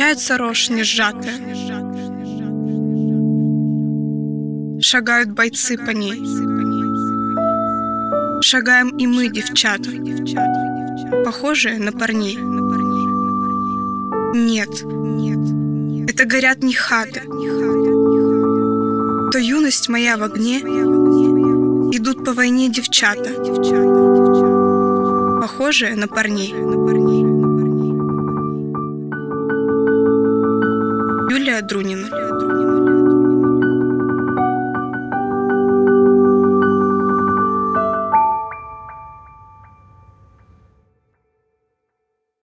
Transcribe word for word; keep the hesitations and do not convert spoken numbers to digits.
Склоняется рожь несжатая. Шагают бойцы по ней. Шагаем и мы, девчата, похожие на парней. Нет, это горят не хаты. То юность моя в огне. Идут по войне девчата, похожие на парней. Юлия Друнина.